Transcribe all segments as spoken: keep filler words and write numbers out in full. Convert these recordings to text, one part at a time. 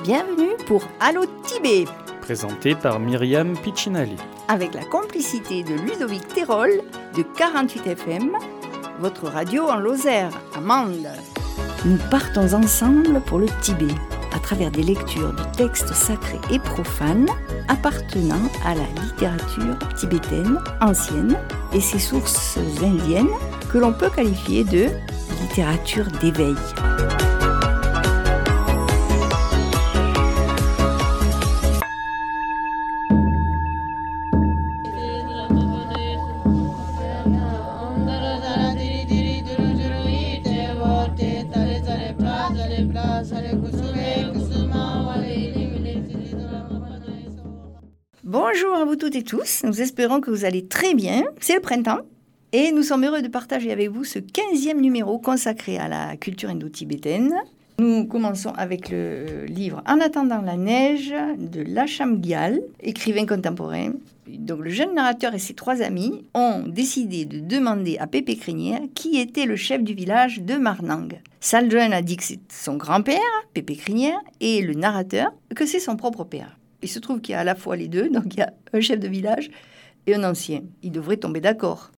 Bienvenue pour Allo Tibet, présenté par Myriam Piccinali, avec la complicité de Ludovic Terol de quarante-huit F M, votre radio en Lozère, à Mende. Nous partons ensemble pour le Tibet, à travers des lectures de textes sacrés et profanes appartenant à la littérature tibétaine ancienne et ses sources indiennes que l'on peut qualifier de littérature d'éveil. Bonjour à vous toutes et tous, nous espérons que vous allez très bien, c'est le printemps et nous sommes heureux de partager avec vous ce quinzième numéro consacré à la culture indo-tibétaine. Nous commençons avec le livre En attendant la neige de Lacham Gyal, écrivain contemporain. Donc le jeune narrateur et ses trois amis ont décidé de demander à Pépé Crinière qui était le chef du village de Marnang. Saldrun a dit que c'est son grand-père, Pépé Crinière, et le narrateur que c'est son propre père. Il se trouve qu'il y a à la fois les deux, donc il y a un chef de village et un ancien. Ils devraient tomber d'accord.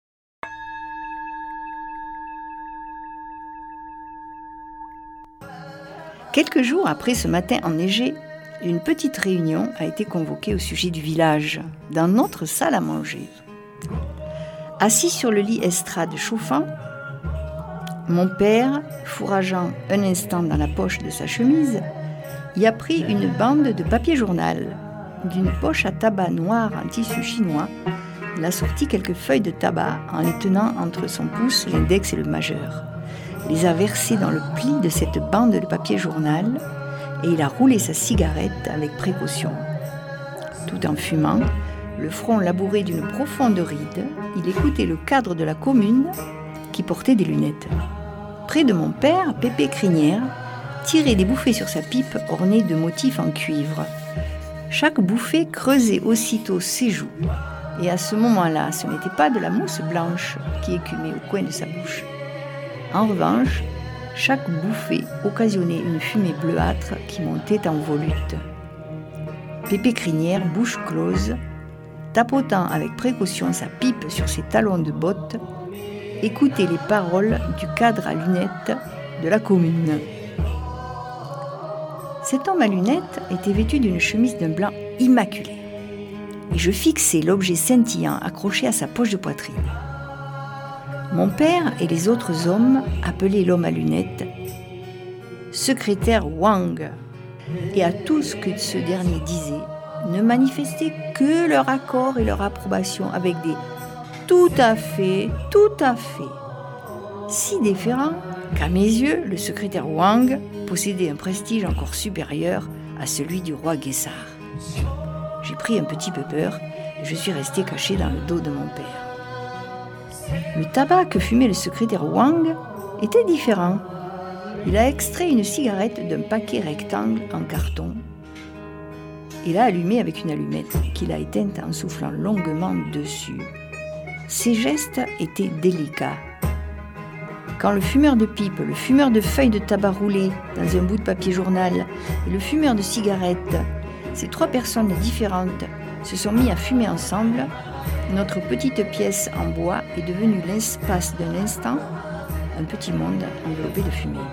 Quelques jours après ce matin enneigé, une petite réunion a été convoquée au sujet du village, dans notre salle à manger. Assis sur le lit estrade chauffant, mon père, fourrageant un instant dans la poche de sa chemise, y a pris une bande de papier journal. D'une poche à tabac noir en tissu chinois, il a sorti quelques feuilles de tabac en les tenant entre son pouce, l'index et le majeur. Il les a versées dans le pli de cette bande de papier journal et il a roulé sa cigarette avec précaution. Tout en fumant, le front labouré d'une profonde ride, il écoutait le cadre de la commune qui portait des lunettes. Près de mon père, Pépé Crinière tirait des bouffées sur sa pipe ornée de motifs en cuivre. Chaque bouffée creusait aussitôt ses joues. Et à ce moment-là, ce n'était pas de la mousse blanche qui écumait au coin de sa bouche. En revanche, chaque bouffée occasionnait une fumée bleuâtre qui montait en volute. Pépé Crinière, bouche close, tapotant avec précaution sa pipe sur ses talons de botte, écoutait les paroles du cadre à lunettes de la commune. Cet homme à lunettes était vêtu d'une chemise d'un blanc immaculé. Et je fixais l'objet scintillant accroché à sa poche de poitrine. Mon père et les autres hommes appelaient l'homme à lunettes secrétaire Wang. Et à tout ce que ce dernier disait, ne manifestaient que leur accord et leur approbation avec des « tout à fait, tout à fait ». Si déférent qu'à mes yeux, le secrétaire Wang possédait un prestige encore supérieur à celui du roi Guessar. J'ai pris un petit peu peur et je suis resté caché dans le dos de mon père. Le tabac que fumait le secrétaire Wang était différent. Il a extrait une cigarette d'un paquet rectangle en carton et l'a allumée avec une allumette qu'il a éteinte en soufflant longuement dessus. Ses gestes étaient délicats. Quand le fumeur de pipe, le fumeur de feuilles de tabac roulées dans un bout de papier journal et le fumeur de cigarettes, ces trois personnes différentes, se sont mis à fumer ensemble, notre petite pièce en bois est devenue l'espace d'un instant un petit monde enveloppé de fumée.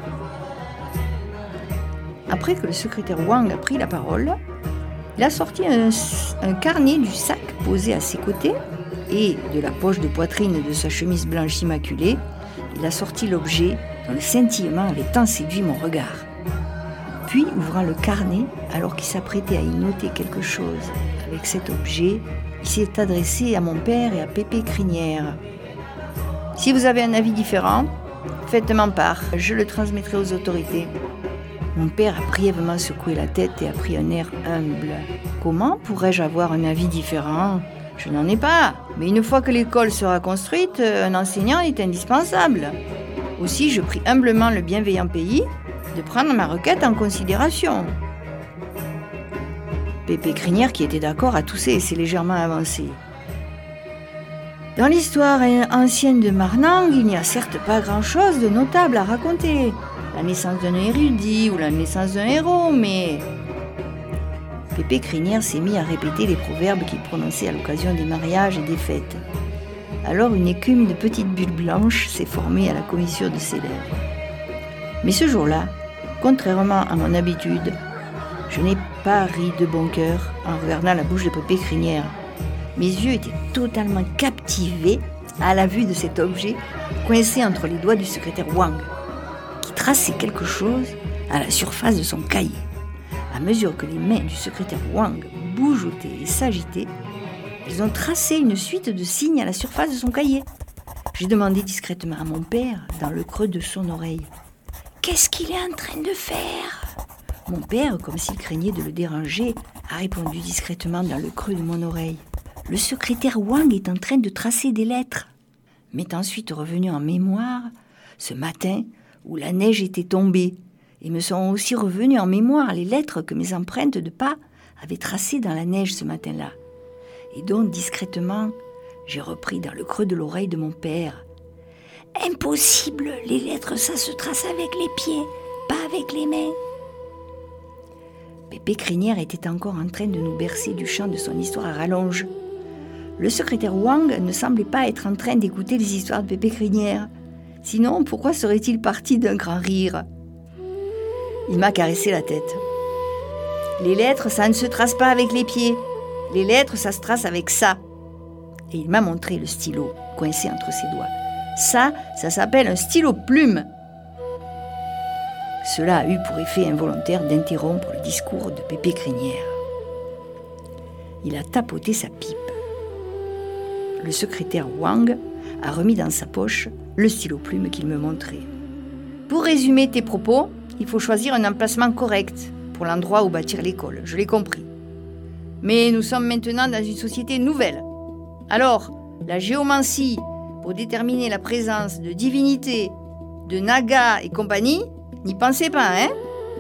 Après que le secrétaire Wang a pris la parole, il a sorti un, un carnet du sac posé à ses côtés et de la poche de poitrine de sa chemise blanche immaculée, il a sorti l'objet dont le scintillement avait tant séduit mon regard. Puis, ouvrant le carnet, alors qu'il s'apprêtait à y noter quelque chose avec cet objet, il s'est adressé à mon père et à Pépé Crinière. « Si vous avez un avis différent, faites-m'en part, je le transmettrai aux autorités. » Mon père a brièvement secoué la tête et a pris un air humble. « Comment pourrais-je avoir un avis différent ? Je n'en ai pas, mais une fois que l'école sera construite, un enseignant est indispensable. Aussi, je prie humblement le bienveillant pays de prendre ma requête en considération. » Pépé Crinière, qui était d'accord, a toussé et s'est légèrement avancé. Dans l'histoire ancienne de Marnang, il n'y a certes pas grand-chose de notable à raconter. La naissance d'un érudit ou la naissance d'un héros, mais Pépé Crinière s'est mis à répéter les proverbes qu'il prononçait à l'occasion des mariages et des fêtes. Alors une écume de petites bulles blanches s'est formée à la commissure de ses lèvres. Mais ce jour-là, contrairement à mon habitude, je n'ai pas ri de bon cœur en regardant la bouche de Pépé Crinière. Mes yeux étaient totalement captivés à la vue de cet objet coincé entre les doigts du secrétaire Wang, qui traçait quelque chose à la surface de son cahier. À mesure que les mains du secrétaire Wang bougeotaient et s'agitaient, ils ont tracé une suite de signes à la surface de son cahier. J'ai demandé discrètement à mon père, dans le creux de son oreille, « Qu'est-ce qu'il est en train de faire ?» Mon père, comme s'il craignait de le déranger, a répondu discrètement dans le creux de mon oreille, « Le secrétaire Wang est en train de tracer des lettres. » M'est ensuite revenu en mémoire ce matin où la neige était tombée, et me sont aussi revenues en mémoire les lettres que mes empreintes de pas avaient tracées dans la neige ce matin-là. Et donc, discrètement, j'ai repris dans le creux de l'oreille de mon père. « Impossible, les lettres, ça se trace avec les pieds, pas avec les mains. » Pépé Crinière était encore en train de nous bercer du chant de son histoire à rallonge. Le secrétaire Wang ne semblait pas être en train d'écouter les histoires de Pépé Crinière. Sinon, pourquoi serait-il parti d'un grand rire ? Il m'a caressé la tête. « Les lettres, ça ne se trace pas avec les pieds. Les lettres, ça se trace avec ça. » Et il m'a montré le stylo coincé entre ses doigts. Ça, ça s'appelle un stylo plume. Cela a eu pour effet involontaire d'interrompre le discours de Pépé Crinière. Il a tapoté sa pipe. Le secrétaire Wang a remis dans sa poche le stylo plume qu'il me montrait. « Pour résumer tes propos, il faut choisir un emplacement correct pour l'endroit où bâtir l'école, je l'ai compris. Mais nous sommes maintenant dans une société nouvelle. Alors, la géomancie, pour déterminer la présence de divinités, de nagas et compagnie, n'y pensez pas, hein ?»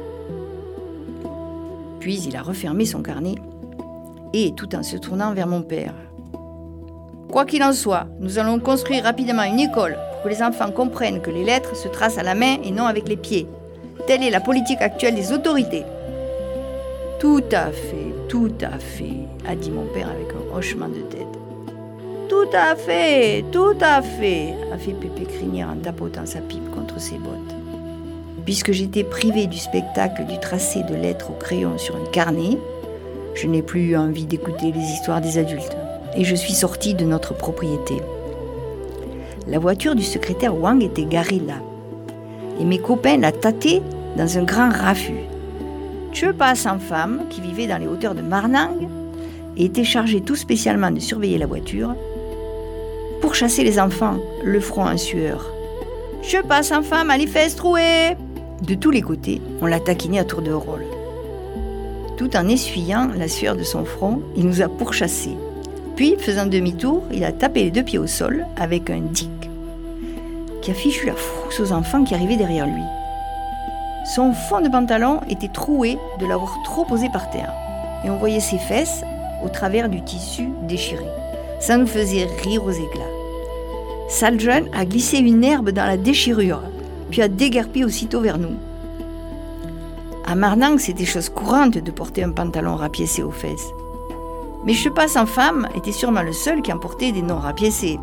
Puis il a refermé son carnet et, tout en se tournant vers mon père, « Quoi qu'il en soit, nous allons construire rapidement une école pour que les enfants comprennent que les lettres se tracent à la main et non avec les pieds. Telle est la politique actuelle des autorités. » « Tout à fait, tout à fait, a dit mon père avec un hochement de tête. « Tout à fait, tout à fait, a fait Pépé Crinière en tapotant sa pipe contre ses bottes. Puisque j'étais privé du spectacle du tracé de lettres au crayon sur un carnet, je n'ai plus eu envie d'écouter les histoires des adultes et je suis sortie de notre propriété. La voiture du secrétaire Wang était garée là et mes copains la tâtaient dans un grand raffut. Chepa sans femme, qui vivait dans les hauteurs de Marnang, et était chargé tout spécialement de surveiller la voiture pour chasser les enfants, le front en sueur. « Chepa sans femme, à les fesses trouées !» De tous les côtés, on l'a taquiné à tour de rôle. Tout en essuyant la sueur de son front, il nous a pourchassés. Puis, faisant demi-tour, il a tapé les deux pieds au sol avec un dic qui a fichu la frousse aux enfants qui arrivaient derrière lui. Son fond de pantalon était troué de l'avoir trop posé par terre, et on voyait ses fesses au travers du tissu déchiré. Ça nous faisait rire aux éclats. Saljean a glissé une herbe dans la déchirure, puis a déguerpi aussitôt vers nous. À Marnang, c'était chose courante de porter un pantalon rapiécé aux fesses. Mais Chepa sans femme était sûrement le seul qui en portait des non rapiécés.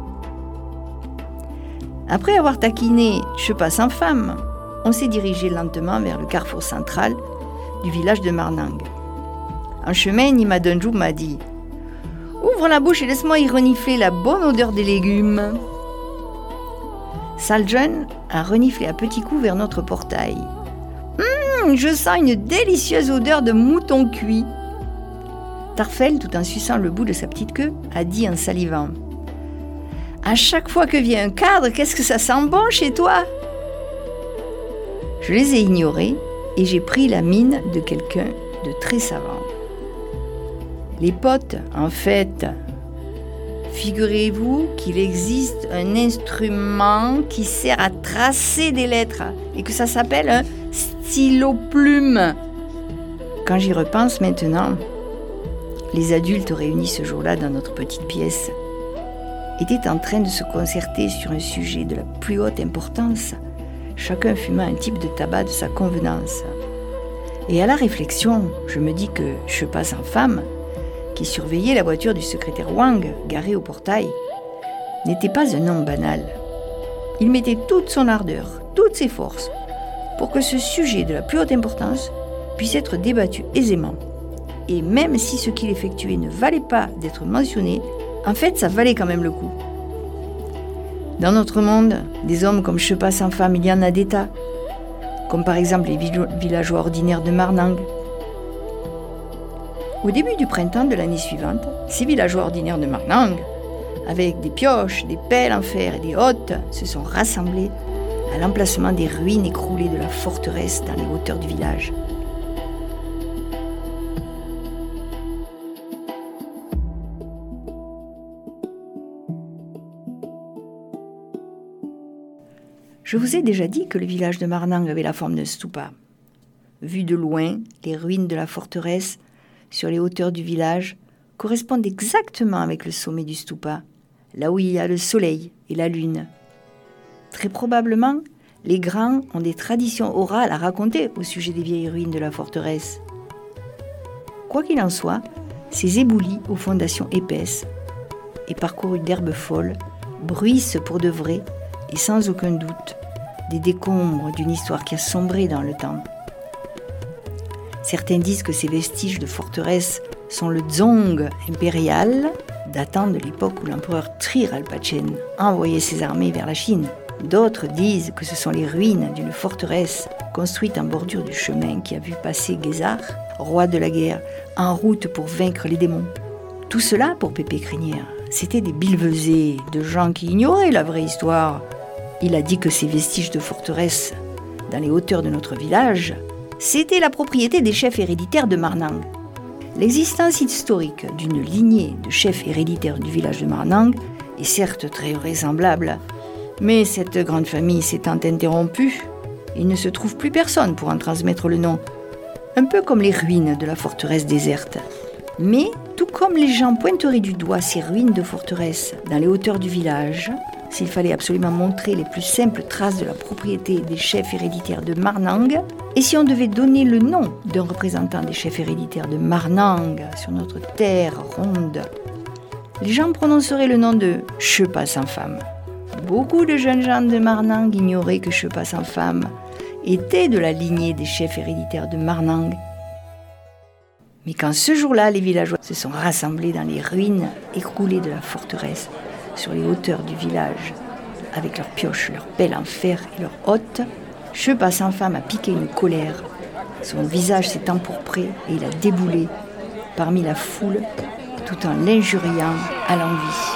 Après avoir taquiné Chepa sans femme, on s'est dirigé lentement vers le carrefour central du village de Marnang. En chemin, Nima Dunjou m'a dit « Ouvre la bouche et laisse-moi y renifler la bonne odeur des légumes. » Saljean a reniflé à petits coups vers notre portail. Hum, je sens une délicieuse odeur de mouton cuit. Tarfel, tout en suçant le bout de sa petite queue, a dit en salivant « À chaque fois que vient un cadre, qu'est-ce que ça sent bon chez toi ?» Je les ai ignorés et j'ai pris la mine de quelqu'un de très savant. Les potes, en fait, figurez-vous qu'il existe un instrument qui sert à tracer des lettres et que ça s'appelle un stylo-plume. Quand j'y repense maintenant, les adultes réunis ce jour-là dans notre petite pièce étaient en train de se concerter sur un sujet de la plus haute importance, chacun fumant un type de tabac de sa convenance. Et à la réflexion, je me dis que Shepa sans femme, qui surveillait la voiture du secrétaire Wang, garée au portail, n'était pas un homme banal. Il mettait toute son ardeur, toutes ses forces, pour que ce sujet de la plus haute importance puisse être débattu aisément. Et même si ce qu'il effectuait ne valait pas d'être mentionné, en fait, ça valait quand même le coup. Dans notre monde, des hommes comme Shepa sans femme, il y en a des tas, comme par exemple les villageois ordinaires de Marnang. Au début du printemps de l'année suivante, ces villageois ordinaires de Marnang, avec des pioches, des pelles en fer et des hottes, se sont rassemblés à l'emplacement des ruines écroulées de la forteresse dans les hauteurs du village. Je vous ai déjà dit que le village de Marnang avait la forme d'un stupa. Vu de loin, les ruines de la forteresse sur les hauteurs du village correspondent exactement avec le sommet du stupa, là où il y a le soleil et la lune. Très probablement, les grands ont des traditions orales à raconter au sujet des vieilles ruines de la forteresse. Quoi qu'il en soit, ces éboulis aux fondations épaisses et parcourus d'herbes folles bruissent pour de vrai et sans aucun doute des décombres d'une histoire qui a sombré dans le temps. Certains disent que ces vestiges de forteresse sont le Dzong impérial, datant de l'époque où l'empereur Trir Alpachen envoyait ses armées vers la Chine. D'autres disent que ce sont les ruines d'une forteresse construite en bordure du chemin qui a vu passer Guésar, roi de la guerre, en route pour vaincre les démons. Tout cela, pour Pépé Crinière, c'était des billevesées de gens qui ignoraient la vraie histoire. Il a dit que ces vestiges de forteresse, dans les hauteurs de notre village, c'était la propriété des chefs héréditaires de Marnang. L'existence historique d'une lignée de chefs héréditaires du village de Marnang est certes très vraisemblable, mais cette grande famille s'étant interrompue, il ne se trouve plus personne pour en transmettre le nom, un peu comme les ruines de la forteresse déserte. Mais, tout comme les gens pointeraient du doigt ces ruines de forteresse dans les hauteurs du village, s'il fallait absolument montrer les plus simples traces de la propriété des chefs héréditaires de Marnang, et si on devait donner le nom d'un représentant des chefs héréditaires de Marnang sur notre terre ronde, les gens prononceraient le nom de Shepa sans femme. Beaucoup de jeunes gens de Marnang ignoraient que Shepa sans femme était de la lignée des chefs héréditaires de Marnang. Mais quand ce jour-là, les villageois se sont rassemblés dans les ruines écroulées de la forteresse, sur les hauteurs du village, avec leurs pioches, leurs pelles en fer et leurs hottes, Shepa sans femme a piqué une colère. Son visage s'est empourpré et il a déboulé parmi la foule, tout en l'injuriant à l'envi.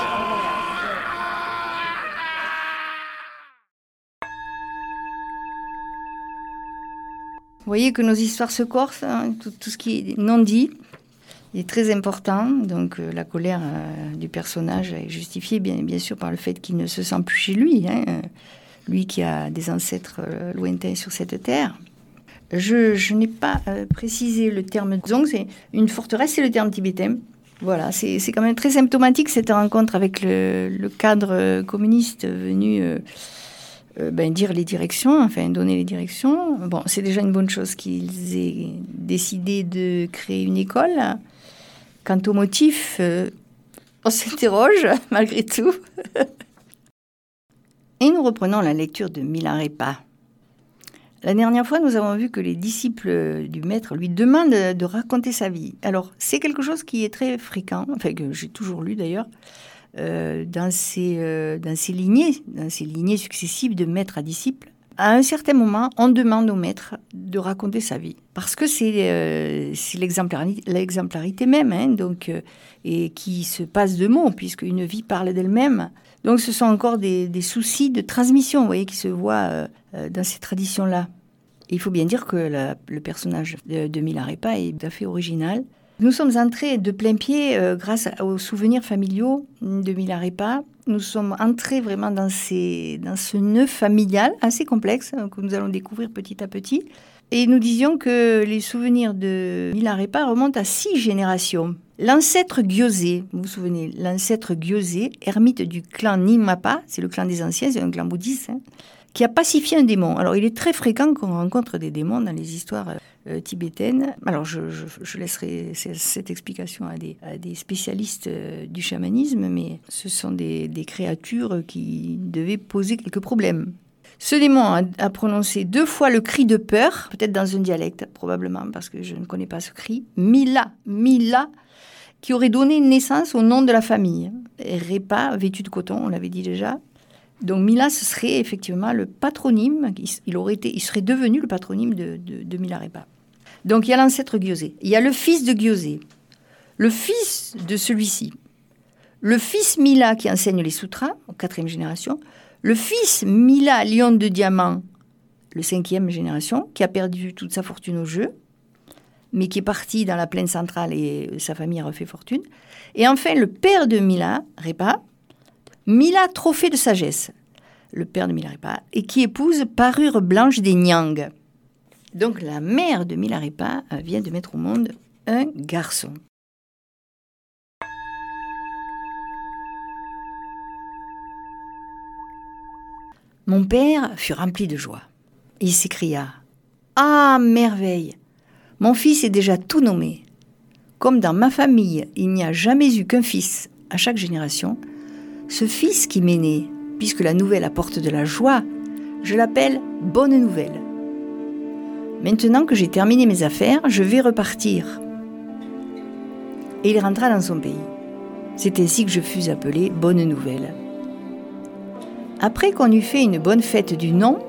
Vous voyez que nos histoires se corsent, hein, tout, tout ce qui est non dit est très important. Donc euh, la colère euh, du personnage est justifiée bien, bien sûr par le fait qu'il ne se sent plus chez lui, hein, euh, lui qui a des ancêtres euh, lointains sur cette terre. Je, je n'ai pas euh, précisé le terme Dzong, c'est une forteresse, c'est le terme tibétain. Voilà, c'est, c'est quand même très symptomatique cette rencontre avec le, le cadre communiste venu euh, euh, ben, dire les directions, enfin donner les directions. Bon, c'est déjà une bonne chose qu'ils aient décidé de créer une école. Quant au motif, euh, on s'interroge malgré tout. Et nous reprenons la lecture de Milarepa. La dernière fois, nous avons vu que les disciples du maître lui demandent de raconter sa vie. Alors, c'est quelque chose qui est très fréquent, enfin que j'ai toujours lu d'ailleurs, euh, dans, ces, euh, dans ces lignées, dans ces lignées successives de maître à disciple. À un certain moment, on demande au maître de raconter sa vie, parce que c'est, euh, c'est l'exemplarité, l'exemplarité même, hein, donc, euh, et qui se passe de mots, puisqu'une vie parle d'elle-même. Donc ce sont encore des, des soucis de transmission, vous voyez, qui se voient euh, dans ces traditions-là. Et il faut bien dire que la, le personnage de, de Milarepa est tout à fait original. Nous sommes entrés de plein pied euh, grâce aux souvenirs familiaux de Milarepa. Nous sommes entrés vraiment dans, ces, dans ce nœud familial assez complexe hein, que nous allons découvrir petit à petit. Et nous disions que les souvenirs de Milarepa remontent à six générations. L'ancêtre Gyosé, vous vous souvenez, l'ancêtre Gyosé, ermite du clan Nimapa, c'est le clan des anciens, c'est un clan bouddhiste, hein, qui a pacifié un démon. Alors, il est très fréquent qu'on rencontre des démons dans les histoires euh, tibétaines. Alors, je, je, je laisserai cette explication à des, à des spécialistes euh, du chamanisme, mais ce sont des, des créatures qui devaient poser quelques problèmes. Ce démon a, a prononcé deux fois le cri de peur, peut-être dans un dialecte, probablement, parce que je ne connais pas ce cri. Mila, Mila, qui aurait donné naissance au nom de la famille. Répa, vêtu de coton, on l'avait dit déjà. Donc Mila, ce serait effectivement le patronyme, il, aurait été, il serait devenu le patronyme de, de, de Milarepa. Donc il y a l'ancêtre Gyosé, il y a le fils de Gyosé, le fils de celui-ci, le fils Mila qui enseigne les sutras, en quatrième génération, le fils Mila, lion de diamant, le cinquième génération, qui a perdu toute sa fortune au jeu, mais qui est parti dans la plaine centrale et sa famille a refait fortune. Et enfin, le père de Mila, Repa, Mila, trophée de sagesse, le père de Milarepa, et qui épouse Parure Blanche des Nyang. Donc la mère de Milarepa vient de mettre au monde un garçon. Mon père fut rempli de joie. Il s'écria « Ah, merveille! Mon fils est déjà tout nommé. Comme dans ma famille, il n'y a jamais eu qu'un fils à chaque génération, ce fils qui m'est né, puisque la nouvelle apporte de la joie, je l'appelle Bonne Nouvelle. Maintenant que j'ai terminé mes affaires, je vais repartir. » Et il rentra dans son pays. C'est ainsi que je fus appelée Bonne Nouvelle. Après qu'on eut fait une bonne fête du nom,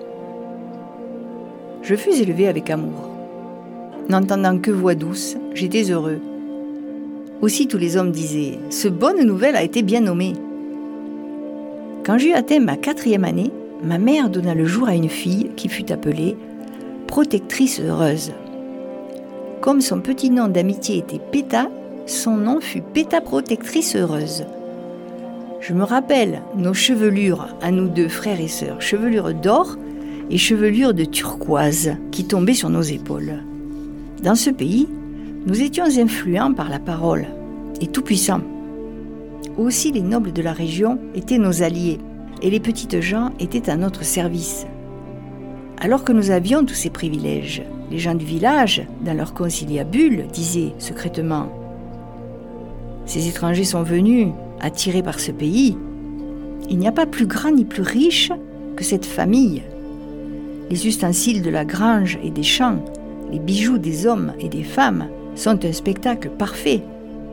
je fus élevée avec amour. N'entendant que voix douce, j'étais heureux. Aussi tous les hommes disaient « Ce Bonne Nouvelle a été bien nommé ». Quand j'eus atteint ma quatrième année, ma mère donna le jour à une fille qui fut appelée Protectrice Heureuse. Comme son petit nom d'amitié était Péta, son nom fut Péta Protectrice Heureuse. Je me rappelle nos chevelures, à nous deux frères et sœurs, chevelures d'or et chevelures de turquoise qui tombaient sur nos épaules. Dans ce pays, nous étions influents par la parole et tout-puissants. Aussi les nobles de la région étaient nos alliés et les petites gens étaient à notre service. Alors que nous avions tous ces privilèges, les gens du village, dans leur conciliabule, disaient secrètement « Ces étrangers sont venus, attirés par ce pays. Il n'y a pas plus grand ni plus riche que cette famille. Les ustensiles de la grange et des champs, les bijoux des hommes et des femmes sont un spectacle parfait. »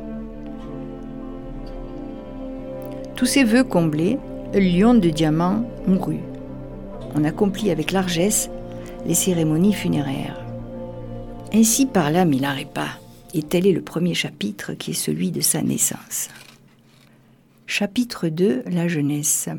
Tous ces vœux comblés, le lion de diamant mourut. On accomplit avec largesse les cérémonies funéraires. Ainsi parla Milarepa, et tel est le premier chapitre qui est celui de sa naissance. Chapitre deux, la jeunesse.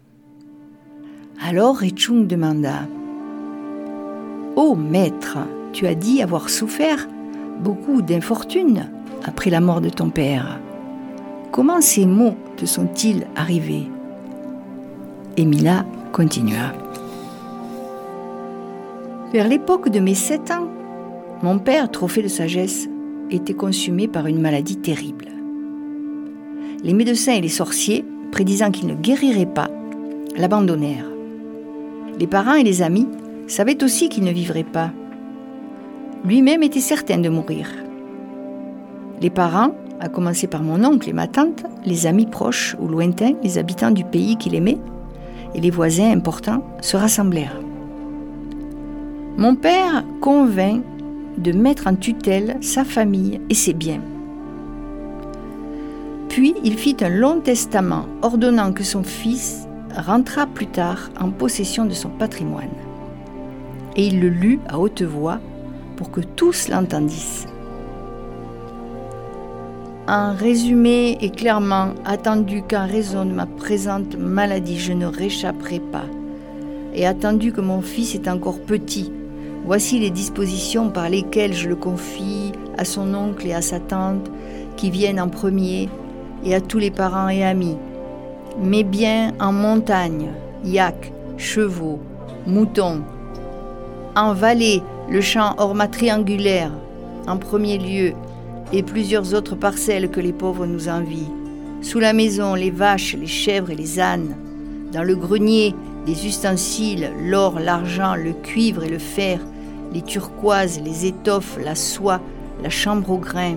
Alors Rechung demanda « Ô maître, tu as dit avoir souffert beaucoup d'infortunes après la mort de ton père. Comment ces maux te sont-ils arrivés ?» Et Mila continua. Vers l'époque de mes sept ans, mon père, trophée de sagesse, était consumé par une maladie terrible. Les médecins et les sorciers, prédisant qu'il ne guérirait pas, l'abandonnèrent. Les parents et les amis savaient aussi qu'il ne vivrait pas. Lui-même était certain de mourir. Les parents, à commencer par mon oncle et ma tante, les amis proches ou lointains, les habitants du pays qu'il aimait, et les voisins importants se rassemblèrent. Mon père convint de mettre en tutelle sa famille et ses biens. Puis il fit un long testament ordonnant que son fils rentrât plus tard en possession de son patrimoine. Et il le lut à haute voix pour que tous l'entendissent. En résumé et clairement, attendu qu'en raison de ma présente maladie, je ne réchapperai pas, et attendu que mon fils est encore petit, voici les dispositions par lesquelles je le confie à son oncle et à sa tante, qui viennent en premier, et à tous les parents et amis. Mes biens en montagne, yaks, chevaux, moutons. En vallée, le champ orma triangulaire, en premier lieu, et plusieurs autres parcelles que les pauvres nous envient. Sous la maison, les vaches, les chèvres et les ânes. Dans le grenier, les ustensiles, l'or, l'argent, le cuivre et le fer, les turquoises, les étoffes, la soie, la chambre au grain.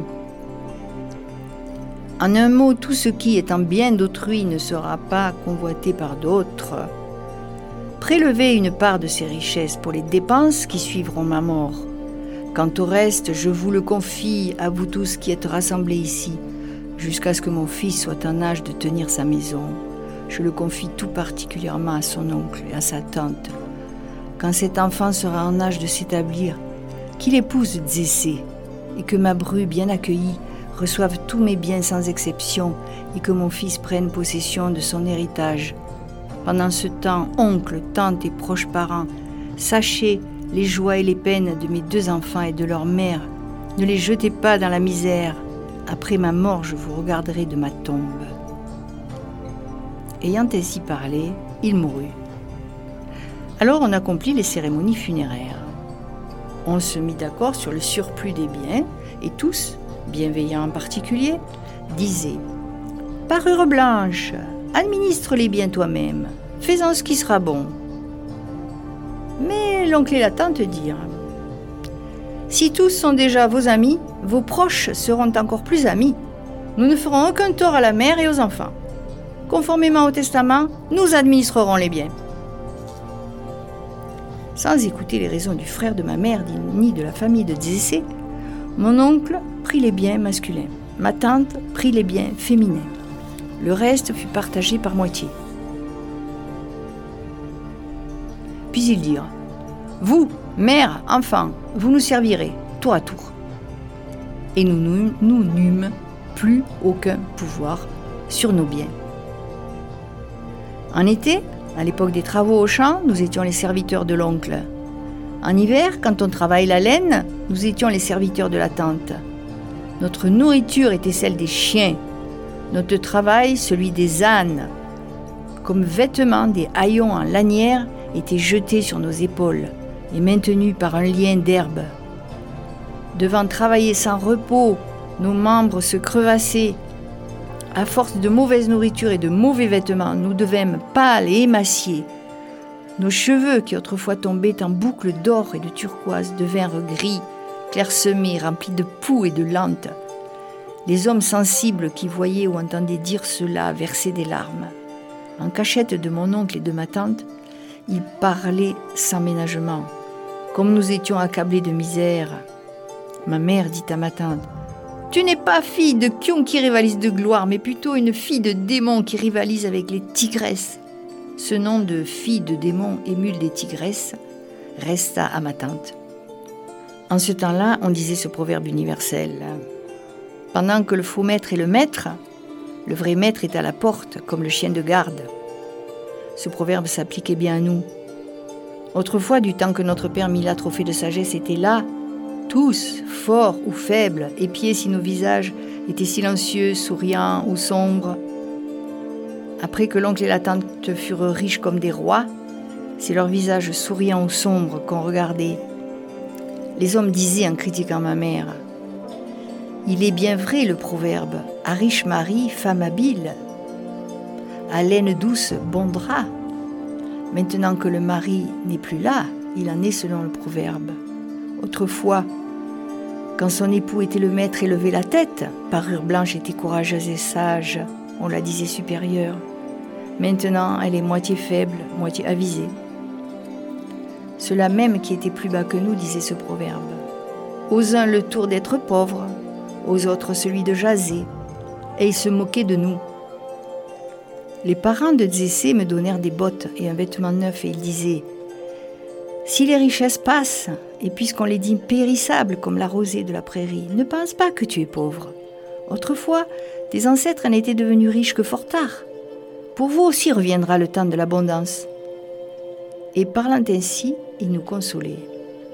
En un mot, tout ce qui, étant bien d'autrui, ne sera pas convoité par d'autres. Prélevez une part de ces richesses pour les dépenses qui suivront ma mort. Quant au reste, je vous le confie à vous tous qui êtes rassemblés ici, jusqu'à ce que mon fils soit en âge de tenir sa maison. Je le confie tout particulièrement à son oncle et à sa tante. Quand cet enfant sera en âge de s'établir, qu'il épouse Dzessé, et que ma bru bien accueillie reçoive tous mes biens sans exception, et que mon fils prenne possession de son héritage. Pendant ce temps, oncle, tante et proches parents, sachez les joies et les peines de mes deux enfants et de leur mère. Ne les jetez pas dans la misère. Après ma mort, je vous regarderai de ma tombe. » Ayant ainsi parlé, il mourut. Alors on accomplit les cérémonies funéraires. On se mit d'accord sur le surplus des biens, et tous, bienveillants en particulier, disaient « Parure blanche, administre les biens toi-même, fais-en ce qui sera bon. » Mais l'oncle et la tante dirent « Si tous sont déjà vos amis, vos proches seront encore plus amis. Nous ne ferons aucun tort à la mère et aux enfants. Conformément au testament, nous administrerons les biens. » Sans écouter les raisons du frère de ma mère ni de la famille de Dzessé, mon oncle prit les biens masculins, ma tante prit les biens féminins. Le reste fut partagé par moitié. Puis ils dirent « Vous, mère, enfants, vous nous servirez, tour à tour. » Et nous nous, nous n'eûmes plus aucun pouvoir sur nos biens. En été, à l'époque des travaux au champ, nous étions les serviteurs de l'oncle. En hiver, quand on travaille la laine, nous étions les serviteurs de la tante. Notre nourriture était celle des chiens, notre travail celui des ânes. Comme vêtements, des haillons en lanière étaient jetés sur nos épaules et maintenus par un lien d'herbe. Devant travailler sans repos, nos membres se crevassaient. À force de mauvaise nourriture et de mauvais vêtements, nous devînmes pâles et émaciés. Nos cheveux, qui autrefois tombaient en boucles d'or et de turquoise, devinrent gris, clairsemés, remplis de poux et de lentes. Les hommes sensibles qui voyaient ou entendaient dire cela versaient des larmes. En cachette de mon oncle et de ma tante, ils parlaient sans ménagement. Comme nous étions accablés de misère, ma mère dit à ma tante « Tu n'es pas fille de Kion qui rivalise de gloire, mais plutôt une fille de démon qui rivalise avec les tigresses. » Ce nom de fille de démon émule des tigresses resta à ma tante. En ce temps-là, on disait ce proverbe universel. Pendant que le faux maître est le maître, le vrai maître est à la porte, comme le chien de garde. Ce proverbe s'appliquait bien à nous. Autrefois, du temps que notre père Mila, trophée de sagesse, était là, tous, forts ou faibles, épiés si nos visages étaient silencieux, souriants ou sombres. Après que l'oncle et la tante furent riches comme des rois, c'est leurs visages souriants ou sombres qu'on regardait. Les hommes disaient en critiquant ma mère « Il est bien vrai le proverbe, à riche mari, femme habile. À laine douce, bon drap. Maintenant que le mari n'est plus là, il en est selon le proverbe. Autrefois, quand son époux était le maître et levait la tête, parure blanche était courageuse et sage, on la disait supérieure. Maintenant, elle est moitié faible, moitié avisée. Ceux-là même qui étaient plus bas que nous disaient ce proverbe. Aux uns le tour d'être pauvre, aux autres celui de jaser, et ils se moquaient de nous. Les parents de Dzessé me donnèrent des bottes et un vêtement neuf et ils disaient « Si les richesses passent, et puisqu'on les dit périssables comme la rosée de la prairie, ne pense pas que tu es pauvre. Autrefois, tes ancêtres n'étaient devenus riches que fort tard. Pour vous aussi reviendra le temps de l'abondance. » Et parlant ainsi, ils nous consolaient.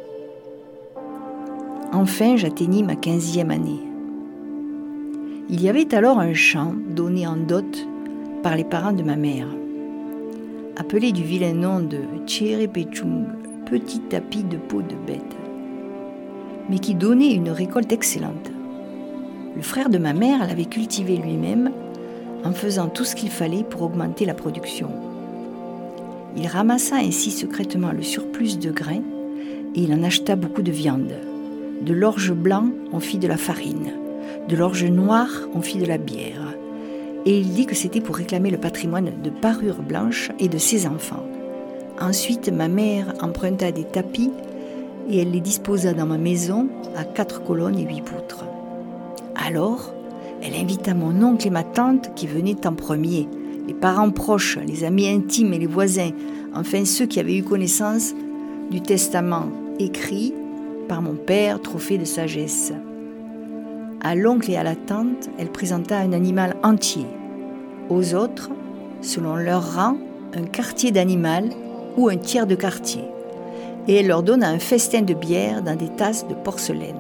Enfin, j'atteignis ma quinzième année. Il y avait alors un champ donné en dot par les parents de ma mère, appelé du vilain nom de Tchérépéchung, petit tapis de peau de bête, mais qui donnait une récolte excellente. Le frère de ma mère l'avait cultivé lui-même en faisant tout ce qu'il fallait pour augmenter la production. Il ramassa ainsi secrètement le surplus de grains et il en acheta beaucoup de viande. De l'orge blanc, on fit de la farine. De l'orge noire, on fit de la bière. Et il dit que c'était pour réclamer le patrimoine de Parure Blanche et de ses enfants. Ensuite, ma mère emprunta des tapis et elle les disposa dans ma maison à quatre colonnes et huit poutres. Alors, elle invita mon oncle et ma tante qui venaient en premier, les parents proches, les amis intimes et les voisins, enfin ceux qui avaient eu connaissance du testament écrit par mon père, trophée de sagesse. À l'oncle et à la tante, elle présenta un animal entier. Aux autres, selon leur rang, un quartier d'animal ou un tiers de quartier. Et elle leur donna un festin de bière dans des tasses de porcelaine.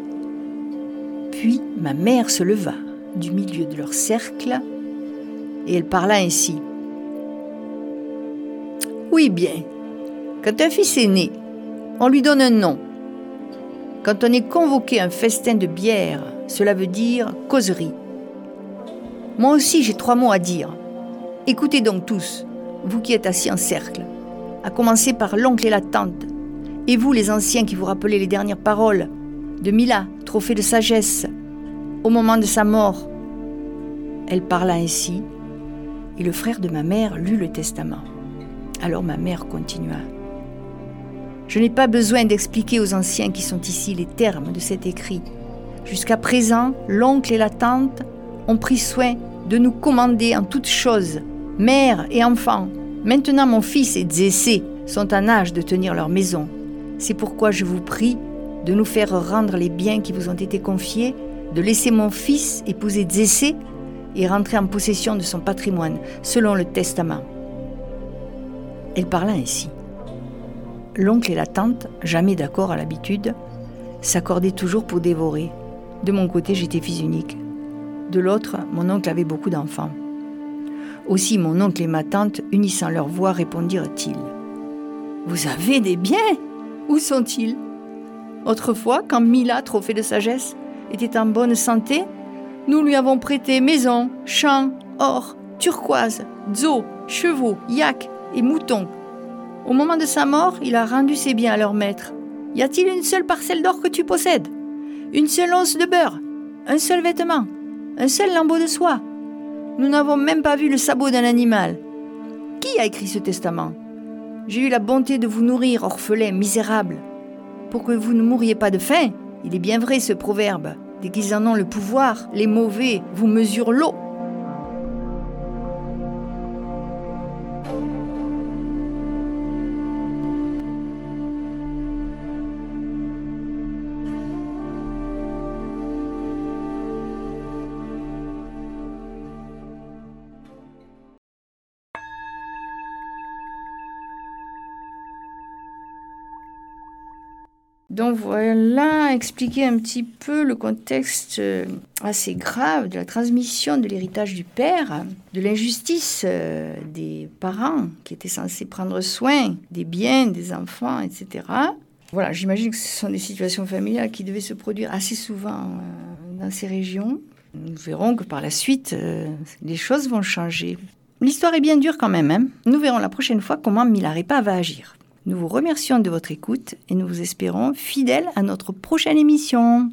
Puis ma mère se leva du milieu de leur cercle et elle parla ainsi. « Oui bien, quand un fils est né, on lui donne un nom. Quand on est convoqué à un festin de bière, cela veut dire causerie. Moi aussi j'ai trois mots à dire. Écoutez donc tous, vous qui êtes assis en cercle, à commencer par l'oncle et la tante, et vous les anciens qui vous rappelez les dernières paroles de Mila, trophée de sagesse, au moment de sa mort. » Elle parla ainsi, et le frère de ma mère lut le testament. Alors ma mère continua. « Je n'ai pas besoin d'expliquer aux anciens qui sont ici les termes de cet écrit. Jusqu'à présent, l'oncle et la tante ont pris soin de nous commander en toutes choses, mère et enfants. Maintenant mon fils et Dzessé sont en âge de tenir leur maison. C'est pourquoi je vous prie de nous faire rendre les biens qui vous ont été confiés, de laisser mon fils épouser Dzessé et rentrer en possession de son patrimoine, selon le testament. » Elle parla ainsi. L'oncle et la tante, jamais d'accord à l'habitude, s'accordaient toujours pour dévorer. De mon côté, j'étais fils unique. De l'autre, mon oncle avait beaucoup d'enfants. Aussi, mon oncle et ma tante, unissant leurs voix, répondirent-ils. « Vous avez des biens ? Où sont-ils ? Autrefois, quand Mila, trophée de sagesse, était en bonne santé, nous lui avons prêté maison, champs, or, turquoise, dzo, chevaux, yak et moutons. Au moment de sa mort, il a rendu ses biens à leur maître. Y a-t-il une seule parcelle d'or que tu possèdes ? Une seule once de beurre ? Un seul vêtement ? Un seul lambeau de soie ? Nous n'avons même pas vu le sabot d'un animal. Qui a écrit ce testament ? J'ai eu la bonté de vous nourrir, orphelins, misérables. Pour que vous ne mouriez pas de faim, il est bien vrai ce proverbe. Dès qu'ils en ont le pouvoir, les mauvais vous mesurent l'eau. » Donc voilà, expliquer un petit peu le contexte assez grave de la transmission de l'héritage du père, de l'injustice des parents qui étaient censés prendre soin des biens, des enfants, et cetera. Voilà, j'imagine que ce sont des situations familiales qui devaient se produire assez souvent dans ces régions. Nous verrons que par la suite, les choses vont changer. L'histoire est bien dure quand même, hein. Nous verrons la prochaine fois comment Milarépa va agir. Nous vous remercions de votre écoute et nous vous espérons fidèles à notre prochaine émission.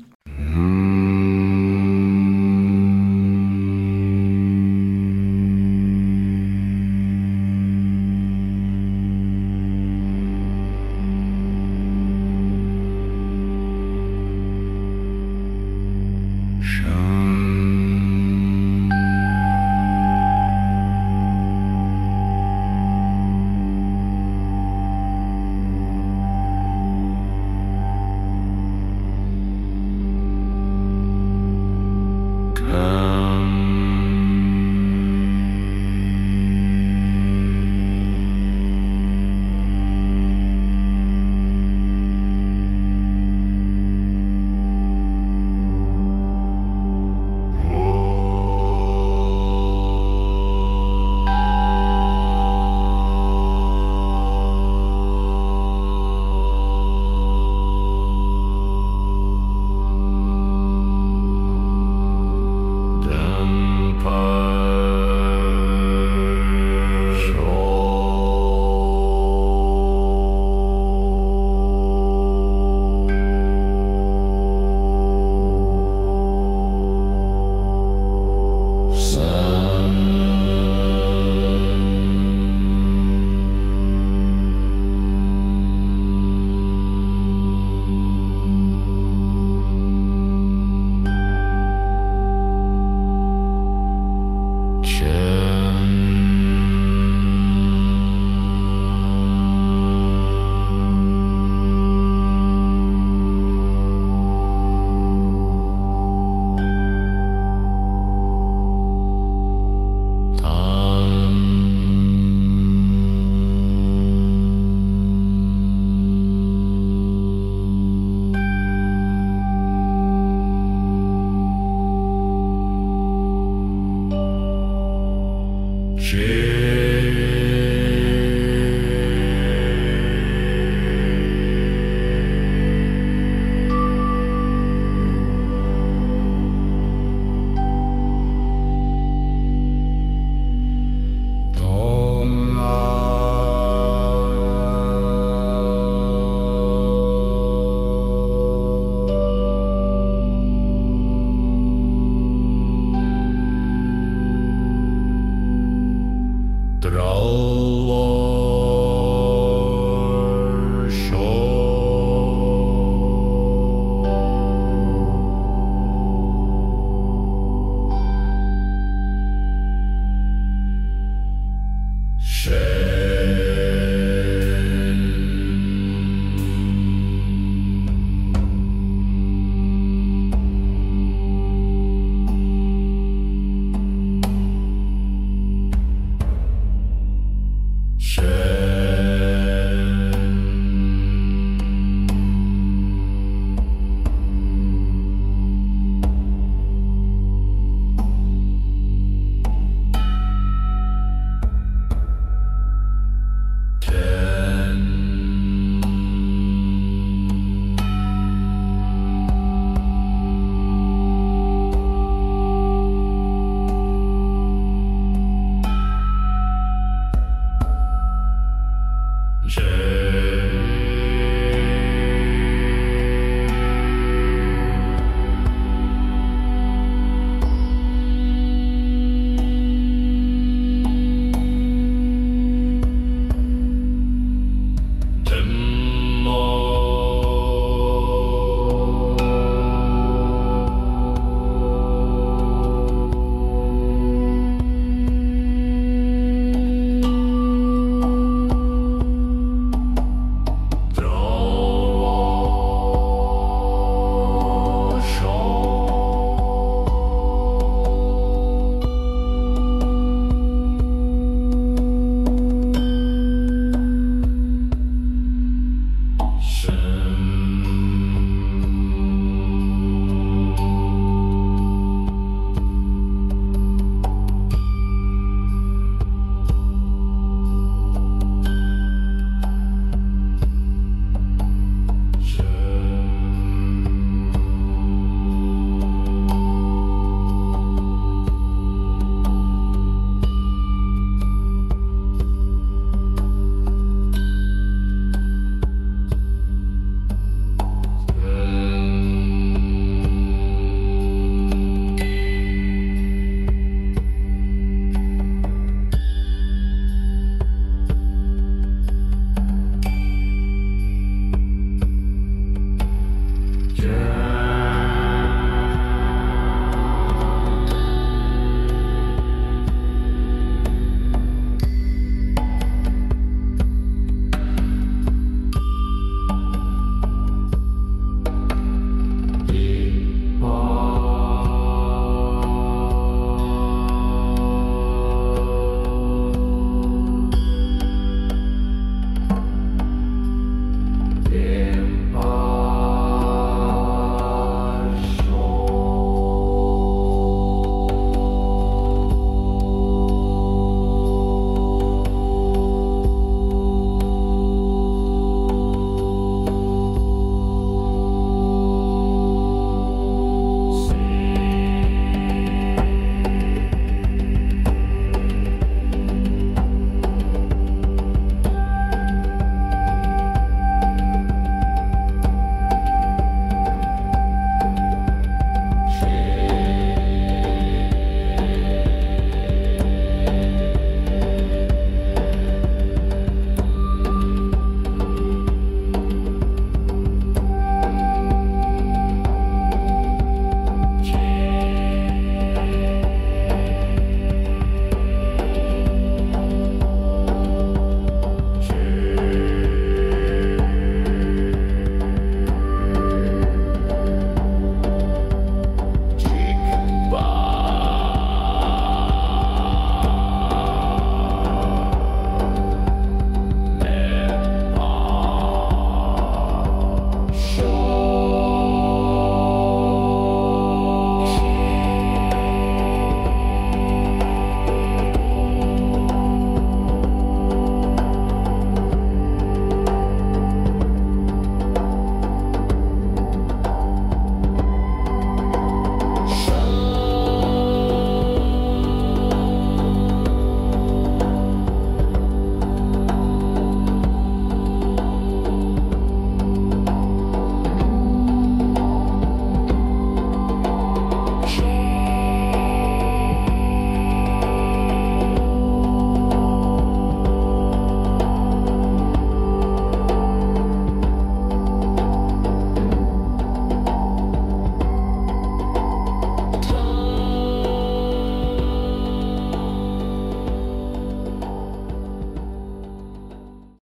J'ai